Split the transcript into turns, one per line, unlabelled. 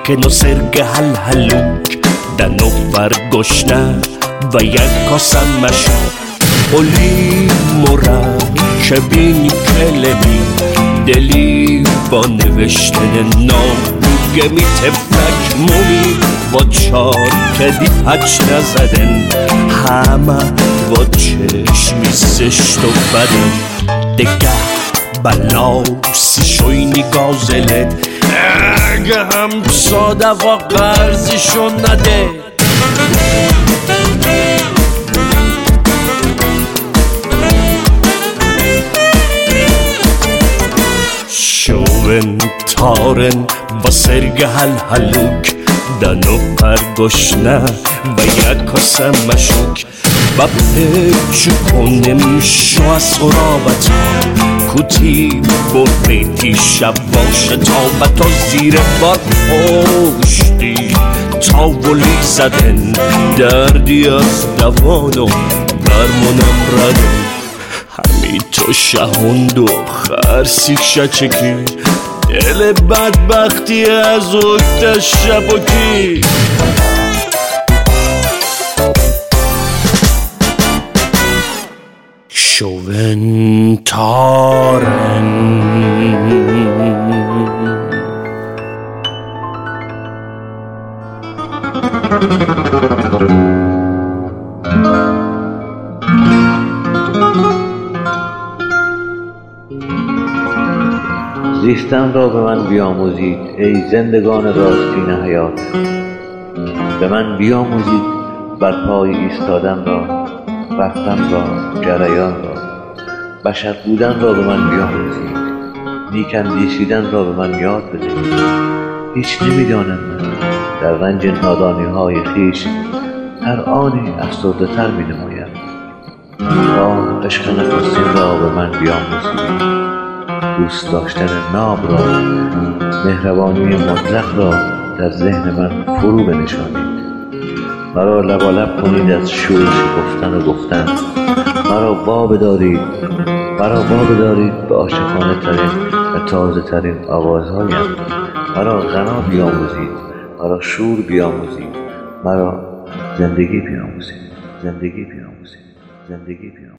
que no serga hal haluk da no vargoshna و یک کاسم مشو اولی مرا که بینی کلمی دلی با نوشتن نام گمی تفلک مومی با چار کدی پچ نزدن همه با چشمی زشت و بدن دگه بلا سی شوینی گازلت اگه هم ساده و قرضشو نده Šoven taren va serga hal haluk da no pargoshna va jako sam mashuk va pechu konem sho asorabata kuti boreti shabash ta to zire bar poshti ta voli zaden dardi az davano barmonam raden تو شهوند و خرسی شچکی دل بدبختی از اکت شبکی شوون تارن
زیستن را به من بیاموزید ای زندگان راستین حیات به من بیاموزید بر پای ایستادن را رفتن را جریان را بشر بودن را به من بیاموزید نیک اندیشیدن را به من یاد بدهید هیچ نمیدانم من در رنج نادانی های خویش هر آنی افسرده تر می نمایم عشق نخستین را به من بیاموزید دوست داشتن ناب را مهربانی مطلق را در ذهن من فرو بنشانید مرا لبالب کنید از شور گفتن و گفتن مرا وابه دارید به عاشقانه ترین و تازه ترین آوازهایم مرا غنا بیاموزید مرا شور بیاموزید مرا زندگی بیاموزید